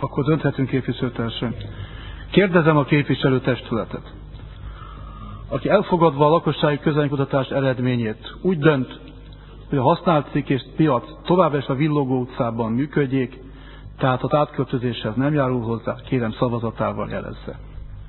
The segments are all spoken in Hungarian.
Akkor dönthetünk, képviselőtársaim. Kérdezem a képviselőtestületet. Aki elfogadva a lakossági közvéleménykutatás eredményét úgy dönt, hogy a használt cikk és piac továbbra is a Villogó utcában működjék, tehát az átköltözéshez nem járul hozzá, kérem szavazatával jelezze.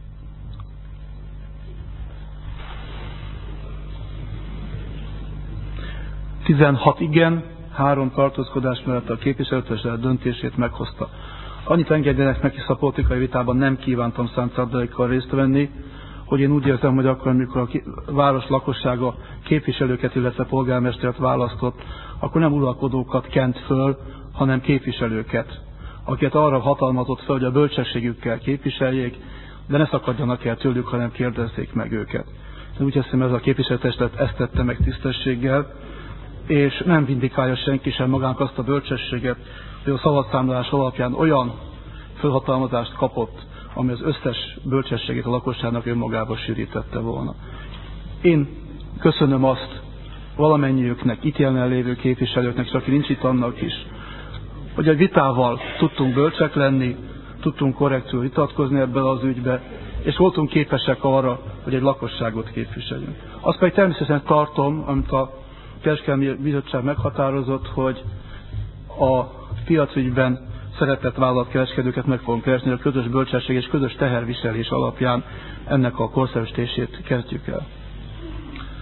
Tizenhat igen, 3 tartózkodás mellett a képviselőtestület döntését meghozta. Annyit engedjenek meg, hisz a politikai vitában nem kívántam szándékkal részt venni, hogy én úgy érzem, hogy akkor, amikor a város lakossága képviselőket, illetve polgármestert választott, akkor nem uralkodókat kent föl, hanem képviselőket, akiket arra hatalmazott föl, hogy a bölcsességükkel képviseljék, de ne szakadjanak el tőlük, hanem kérdezzék meg őket. De úgy hiszem, ez a képviselőtestület ezt tette meg tisztességgel, és nem vindikálja senki sem magának azt a bölcsességet, hogy a szavazszámlálás alapján olyan felhatalmazást kapott, ami az összes bölcsességét a lakosságnak önmagába sűrítette volna. Én köszönöm azt valamennyiüknek, itt jelen lévő képviselőknek, és aki nincs itt, annak is, hogy egy vitával tudtunk bölcsek lenni, tudtunk korrektül vitatkozni ebben az ügybe, és voltunk képesek arra, hogy egy lakosságot képviseljünk. Azt pedig természetesen tartom, amit a Kereskedelmi Bizottság meghatározott, hogy a piacügyben szeretett vállalatkereskedőket meg fogunk keresni, a közös bölcsesség és közös teherviselés alapján ennek a korszerűsítését kezdjük el.